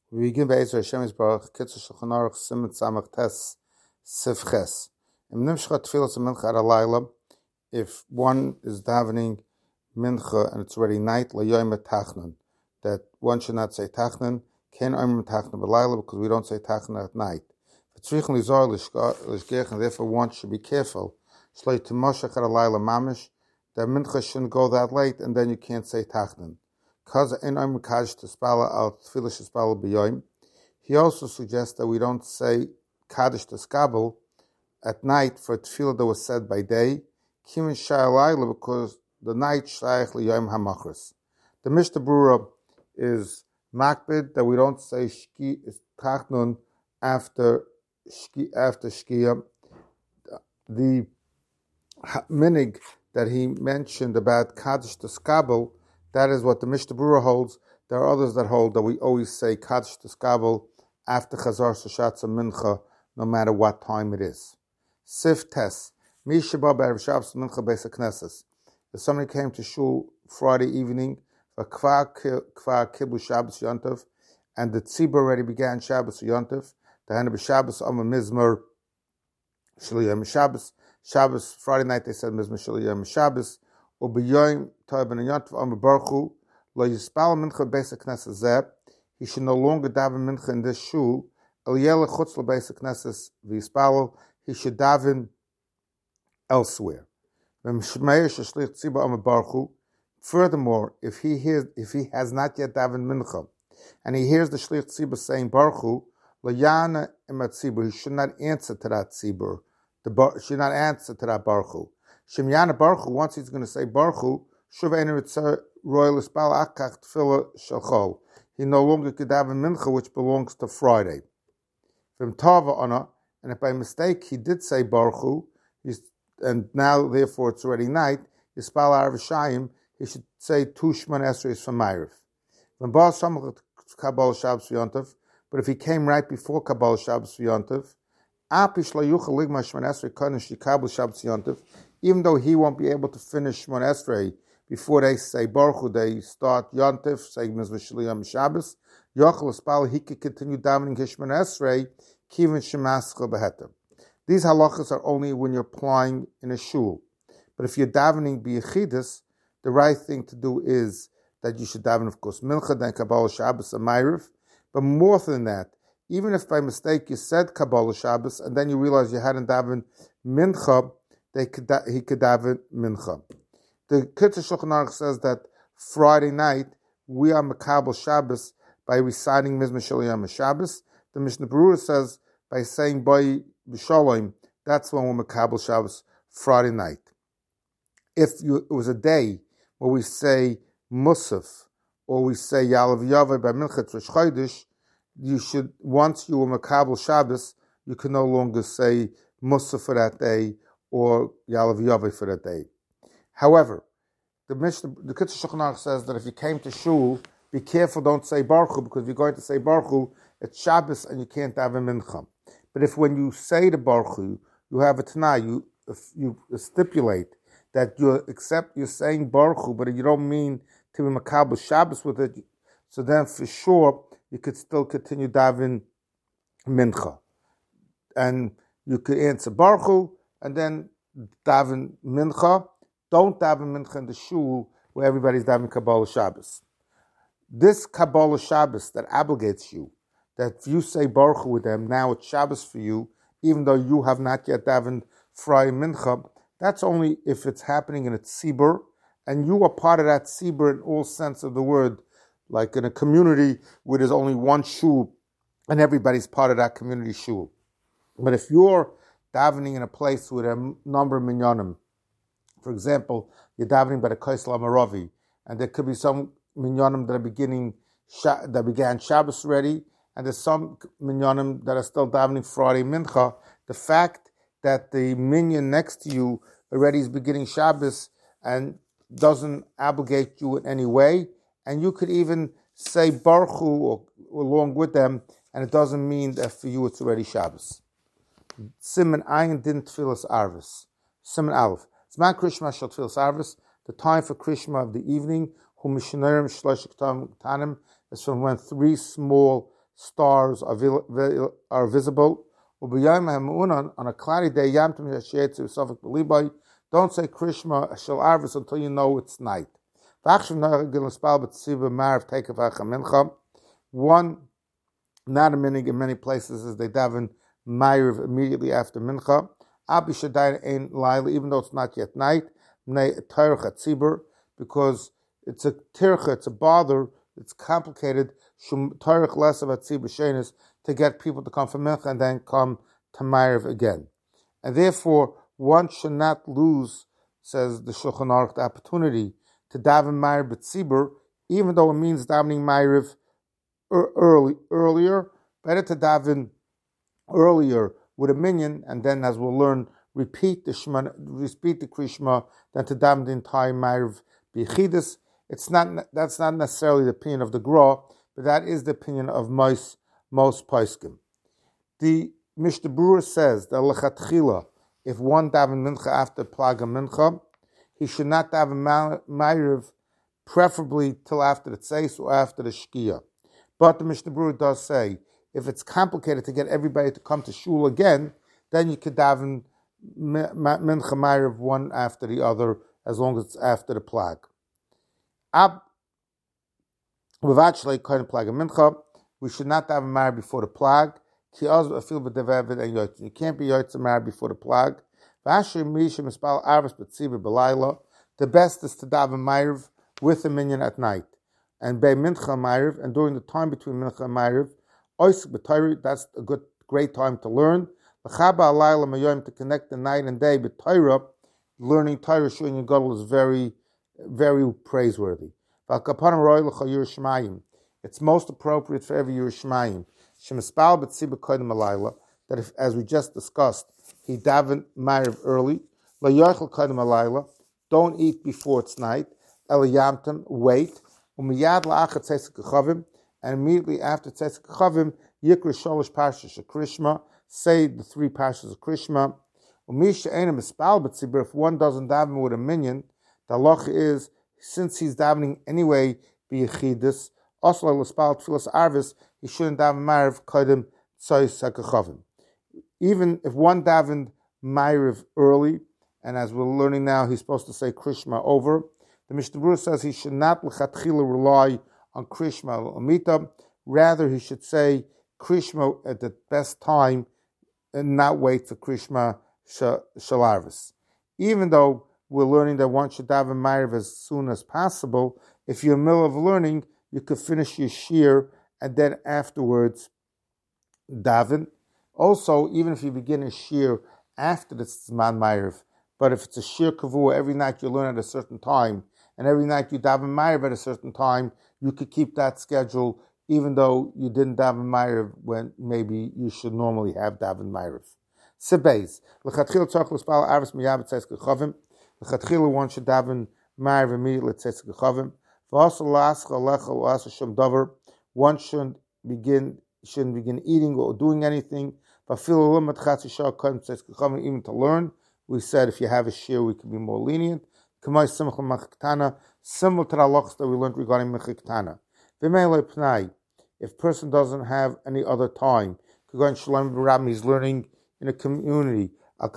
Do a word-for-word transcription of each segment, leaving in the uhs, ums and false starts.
We begin by Ezra Hashem Baruch Kitzur Shulchan Aruch Siman Samach Tes Sif Ches. In Nimshcha Tfilas Mincha at Alayla, if one is davening Mincha and it's already night, Layoim Tachnan, that one should not say Tachnan, Ken Oim Tachnan B'Layla, because we don't say Tachnan at night. V'tzrichen Lizor Lishgech, and therefore one should be careful. Shloi T'moshach at Alayla Mamish, that Mincha shouldn't go that late, and then you can't say Tachnan. Because in Oim Kaj T'spala al Tfilas T'spala B'Yoim, he also suggests that we don't say Kaddish T'skabel at night for tefillah that was said by day, Kimin Sha'alayla, because the night Shayach L'Yom HaMachris. The Mishnah Berurah is makbid that we don't say Shki Tachnun after Shki after Shkia. The minig that he mentioned about Kaddish T'skabel, that is what the Mishnah Berurah holds. There are others that hold that we always say Kaddish T'skabel after Chazar Sashatza Mincha, no matter what time it is. Sif Tes. Mi Shabbat B'Erev Shabbos Mincha Beis HaKnesses. If somebody came to shul Friday evening, Kvar Kibbu Shabbos Yontov, and the Tzibur already began Shabbos Yontov, the Hana B'Shabbos Omer Mizmer Shal Shabbos. Shabbos, Friday night they said Mizmer Shal Shabbos. U'B'Yoyim Tov Ben Yontov Omer Baruchu Lo Yispal Mincha Beis HaKnesses Zeh. He should no longer daven Mincha in this shul. El Yelech Chutz LeBeis HaKnesses V'Yispal. He should daven elsewhere. Furthermore, if he hears, if he has not yet davened mincha, and he hears the shlich tzibur saying baruchu, layana imat tzibur, he should not answer to that tzibur. The bar, should not answer to that baruchu. Shemyana baruchu. Once he's going to say baruchu, shuv ener royal ispal akach tefillah shalchol. He no longer could daven mincha, which belongs to Friday. From tava ona. And if by mistake he did say Baruchu, and now therefore it's already night, Yispal Arav Shayim, he should say two Shemon Esrei from Ma'ariv. When Baal Shamach Kabbalah Shabbos V'Yontov, but if he came right before Kabbalah Shabbos V'Yontov, Apish La Yuchal Ligma Shemon Esrei Kodesh Yikabel Shabbos V'Yontov, even though he won't be able to finish Shemon Esrei before they say Baruchu, they start Yontov, say Mizvah Shaliyam Shabbos, Yochel Yispal, he could continue davening his Shemon Esrei. These halachas are only when you're applying in a shul. But if you're davening b'yechidus, the right thing to do is that you should daven, of course, mincha, then Kabbalah Shabbos and Ma'ariv. But more than that, even if by mistake you said Kabbalah Shabbos and then you realize you hadn't davened mincha, they could da- he could daven mincha. The Kitzur Shulchan Aruch says that Friday night we are Makabel Shabbos by reciting Mizmor Shel Yom Shabbos. The Mishnah Berurah says by saying Boy B'Shalom, that's when we're Makabel Shabbos, Friday night. If you, it was a day where we say Musaf or we say Yalav Yavai by Mincha Rosh Chodesh, you should, once you were Makabel Shabbos, you can no longer say Musaf for that day or Yalav Yavai for that day. However, the Mishnah, the Kitzur Shulchan Aruch says that if you came to shul, be careful, don't say Baruchu, because if you're going to say Baruchu, it's Shabbos and you can't daven mincha. But if when you say the Baruchu, you have a Tanai, you you stipulate that you accept you're saying Baruchu, but you don't mean to be Makabel Shabbos with it, so then for sure you could still continue daven mincha, and you could answer Baruchu and then daven mincha. Don't daven mincha in the shul where everybody's davening Kabbalah Shabbos. This Kabbalah Shabbos that obligates you, that if you say Baruch Hu with them, now it's Shabbos for you, even though you have not yet davened Friday Mincha, that's only if it's happening in a tzibur, and you are part of that tzibur in all sense of the word, like in a community where there's only one shul, and everybody's part of that community shul. But if you're davening in a place with a number of minyanim, for example, you're davening by the Kaisel Amaravi, and there could be some minyanim that are beginning, that began Shabbos already, and there's some minyanim that are still davening Friday Mincha. The fact that the minyan next to you already is beginning Shabbos and doesn't obligate you in any way, and you could even say Baruch Hu or, or along with them, and it doesn't mean that for you it's already Shabbos. Siman Ayin Din Tfilas Arvis. Siman Aleph. Zman Krishma Shal Tfilas Arvis. The time for Krishma of the evening, Hu Mishnayim Shlosh Tanim, is from when three small stars are, vi- are visible. On a cloudy day, don't say Krishma Shel Arvis until you know it's night. One, not a minig in many places, is they daven Ma'ariv immediately after Mincha. Abi Shadayin Ein Laila, even though it's not yet night, because it's a tircha, it's a bother, it's complicated, to get people to come from Mincha and then come to Ma'ariv again. And therefore, one should not lose, says the Shulchan Aruch, the opportunity to daven Ma'ariv b'tzibur, even though it means davening Ma'ariv early, earlier. Better to daven earlier with a minyan, and then, as we'll learn, repeat the Shema, repeat the Krishma, than to daven the entire Ma'ariv b'chidus. It's not, that's not necessarily the opinion of the Gra, but that is the opinion of most, most poskim. The Mishnah Berurah says that lechatchila, if one daven mincha after plaga mincha, he should not daven Ma'ariv, preferably till after the tzeis or after the shkia. But the Mishnah Berurah does say, if it's complicated to get everybody to come to shul again, then you could daven mincha Ma'ariv one after the other, as long as it's after the plag. Ab Vavachle kind of plag mincha, we should not daven Ma'ariv before the plag. Ki az afil b'devevid and yotz. You can't be yotz Ma'ariv before the plag. V'asher misha mispal arvis b'tziva b'layla. The best is to daven Ma'ariv with a minyan at night, and bei mincha Ma'ariv, and during the time between mincha and Ma'ariv, oisik b'tayri, that's a good, great time to learn. L'chaba alayla mayoyim, to connect the night and day b'tayra, learning Torah shul in Gadol is very, very praiseworthy. V'alkapanim roy l'cha Yerushalayim. It's most appropriate for every Yerushalayim. Shemispal b'tziba kodim alayla, that if, as we just discussed, he davened Ma'ariv early. La yochel kodim alayla, don't eat before it's night. El yamtim, wait. Umiyad la'achat tzesek chavim, and immediately after tzesek chavim, yikra sholosh parshas Krishma, say the three parshas of Krishma. Umisha ena mispal b'tzibur, if one doesn't daven with a minyan, the halacha is, since he's davening anyway b'yechidus, also l'spal tfilas arvis, he shouldn't daven Ma'ariv kodim tzesek chavim. Even if one davened Ma'ariv early, and as we're learning now, he's supposed to say Krishma over, the Mishnah Berurah says he should not l'chatchila rely on Krishma l'amita, rather he should say Krishma at the best time and not wait for Krishma shalarvis. Even though we're learning that one should daven Ma'ariv as soon as possible, if you're in the middle of learning, you could finish your shir and then afterwards daven. Also, even if you begin a shir after the Zman Ma'ariv, but if it's a shir kavua, every night you learn at a certain time, and every night you daven Ma'ariv at a certain time, you could keep that schedule, even though you didn't daven Ma'ariv when maybe you should normally have daven Ma'ariv. Sebeis, l'chatchil tzarich l'spal arvis miyad b'tzesek chavim. L'chatchil one should daven Ma'ariv immediately tzesek chavim. V'asal la'ascha lecha u'asal shum davar. One shouldn't begin shouldn't begin eating or doing anything. V'afil l'umat chatzi shah kodem tzesek chavim, even to learn. We said if you have a shir, we can be more lenient. Similar to the halachas that we learned regarding mechiktana. If a person doesn't have any other time, he's learning in a community. He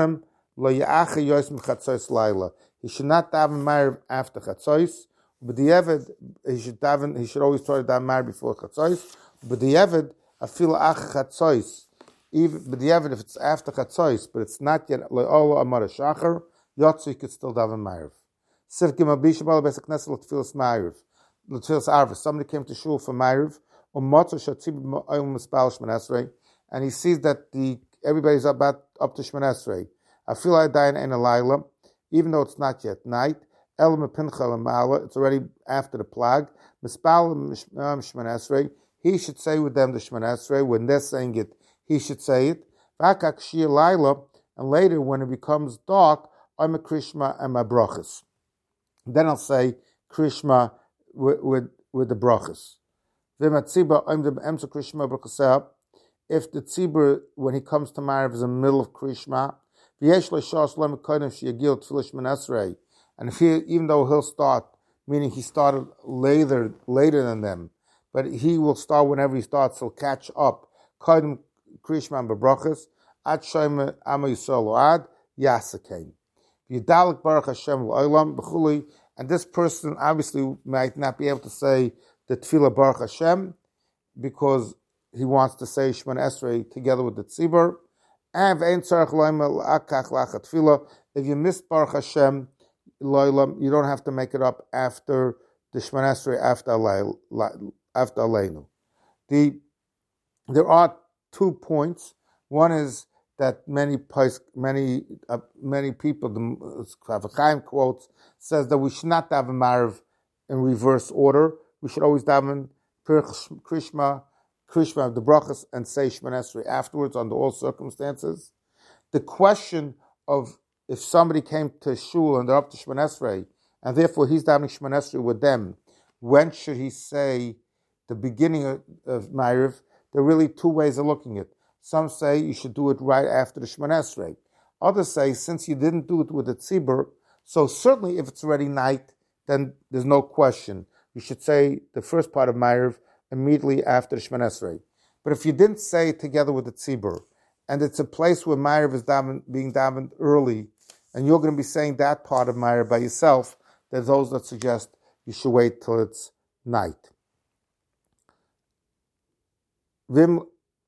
should not daven Ma'ariv after chatzos. But the Eved, he should daven. He should always try to daven Ma'ariv before chatzos. But the Eved, afil ach chatzos. Even but the Eved, if it's after chatzos, but it's not yet le'ola amar shachar, yotzu, you could still daven Ma'ariv. Sivkim abishabal besek nesel l'tfilas Ma'ariv, l'tfilas arvis. Somebody came to shul for Ma'ariv, or motzah shatzib ma'ayim mispal shman esrei, and he sees that the everybody's about up to shman esrei. Afil adayin ein alayla, even though it's not yet night. El mepincha l'mala, it's already after the plag. Mispal shman esrei, he should say with them the shman esrei. When they're saying it, he should say it. Vakak shir laila, and later when it becomes dark, I'm a Krishma and my brachas. Then I'll say Krishma with with, with the brachas. If the tzibur, when he comes to Ma'ariv, is in the middle of Krishma, and if he, even though he'll start, meaning he started later later than them, but he will start whenever he starts. He'll catch up. Kodim Krishma Bebrachas Ad Shoyme Ama Yisrael Ad Yasakein. Yidalik Baruch Hashem L'Olam B'Chuli. And this person obviously might not be able to say the Tefillah Baruch Hashem because he wants to say Shemon Esrei together with the Tzibur. And if you miss Baruch Hashem L'Olam, you don't have to make it up after the Shemon Esrei after after Aleinu. The there are two points. One is that many many uh, many people, the Chaim quotes, says that we should not daven Marav in reverse order. We should always daven Krishma, Krishma of the brachas and say Shemon Esrei afterwards under all circumstances. The question of if somebody came to shul and they're up to Shemon Esrei and therefore he's davening Shemon Esrei with them, when should he say the beginning of, of Marav? There are really two ways of looking at it. Some say you should do it right after the Shemon Esrei. Others say since you didn't do it with the tzibur, so certainly if it's already night, then there's no question. You should say the first part of Ma'ariv immediately after the Shemon Esrei. But if you didn't say it together with the tzibur, and it's a place where Ma'ariv is daven, being davened early, and you're going to be saying that part of Ma'ariv by yourself, there's those that suggest you should wait till it's night. Vim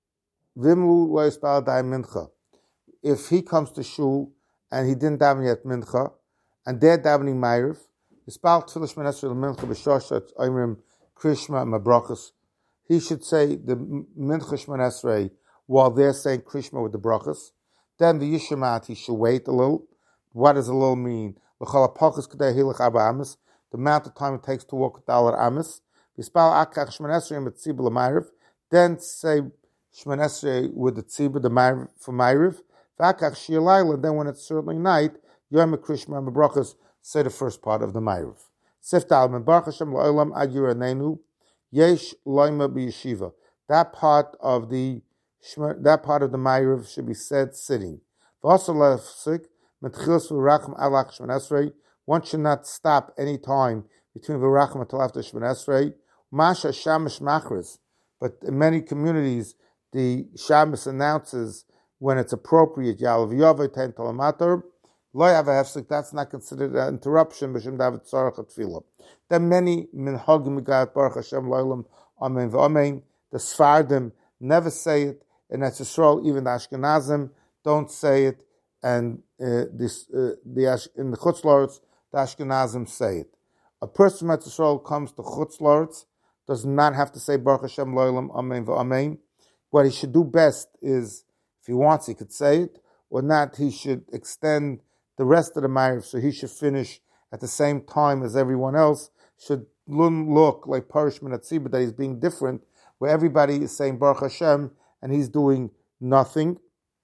Vimlu lo yispal dai mincha. If he comes to shul and he didn't daven yet mincha, and they're davening ma'ariv, yispal tefillah Shemon Esrei mincha b'shoshat oimrim krishma mabrachas. He should say the mincha Shemon Esrei while they're saying krishma with the brachas. Then the yishamat he should wait a little. What does a little mean? L'chol hapachas k'dei hilach arba amis. The amount of time it takes to walk dalar amis. Yispal akach Shemon Esrei mitzibur l'ma'ariv. Then say Shemon Esrei with the tzibur, the ma'ariv for ma'ariv. V'akach shir laila. Then when it's certainly night, yom krishma and brachas say the first part of the ma'ariv. Sif dal men baruch Hashem la'olam ad yiranenu yesh loima b'yeshiva. That part of the that part of the ma'ariv should be said sitting. V'asar lefsik metchilas v'racham alach Shemon Esrei. One should not stop any time between v'racham until after Shemon Esrei. Masha shamish machris. But in many communities, the Shabbos announces when it's appropriate. Yalav Yovei Ten Talamator Lo Yavahefsik. That's not considered an interruption. B'Shem David Tzarach Tefillah. There are many minhagim Megat Baruch Hashem Lo'olam Amen v'Amen. The Sfardim never say it, and Eretz Yisrael even the Ashkenazim don't say it, and uh, this uh, the in the Chutz La'aretz the Ashkenazim say it. A person from Eretz Yisrael comes to Chutz La'aretz, does not have to say Baruch Hashem Lo'olam Amen v'Amen. What he should do best is, if he wants, he could say it, or not, he should extend the rest of the Ma'ariv, so he should finish at the same time as everyone else, should look like Parish Minatzibah, that he's being different, where everybody is saying Baruch Hashem, and he's doing nothing.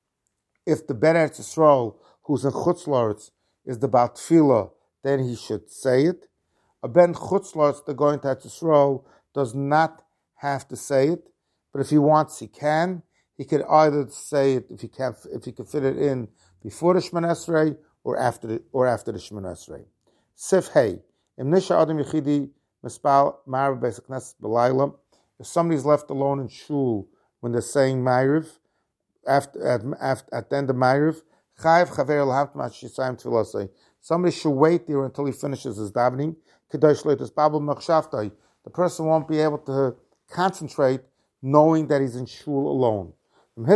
If the Ben Eretz Yisrael, who's in Chutz La'aretz, is the Baal Tefillah, then he should say it. A Ben Chutz La'aretz, the going to Eretz Yisrael, does not have to say it, but if he wants, he can. He could either say it if he can, if he can fit it in before the Shemon Esrei or after the or after the Shemon Esrei. Sif Hey, Im Nisha Adam Yechidi Mispal Ma'ariv Beis HaKnesset B'Layla. If somebody's left alone in shul when they're saying Ma'ariv after at, after, at the end of Ma'ariv, Chayev Chaver L'Hamtim Ad Shisayim Tefillah. Somebody should wait there until he finishes his davening. Kedosh Leitus Babel Machshavtai. The person won't be able to concentrate knowing that he's in shul alone. But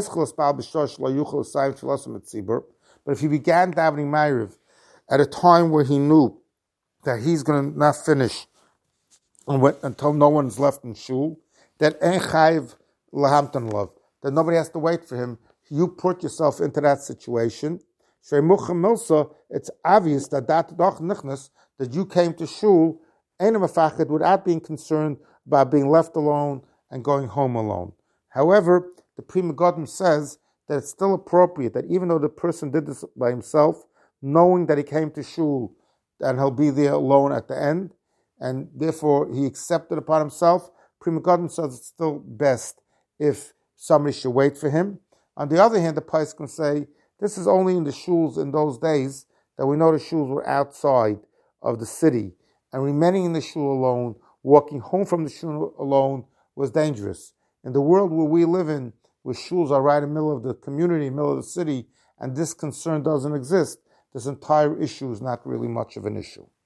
if he began davening Ma'ariv at a time where he knew that he's going to not finish until no one's left in shul, that ein chayiv lahamtan love, that nobody has to wait for him. You put yourself into that situation. It's obvious that that that you came to shul without being concerned about being left alone and going home alone. However, the Pri Megadim says that it's still appropriate that even though the person did this by himself, knowing that he came to shul and he'll be there alone at the end, and therefore he accepted upon himself, Pri Megadim says it's still best if somebody should wait for him. On the other hand, the Pais can say, this is only in the shuls in those days that we know the shuls were outside of the city, and remaining in the shul alone, walking home from the shul alone, was dangerous. In the world where we live in, where shuls are right in the middle of the community, middle of the city, and this concern doesn't exist, this entire issue is not really much of an issue.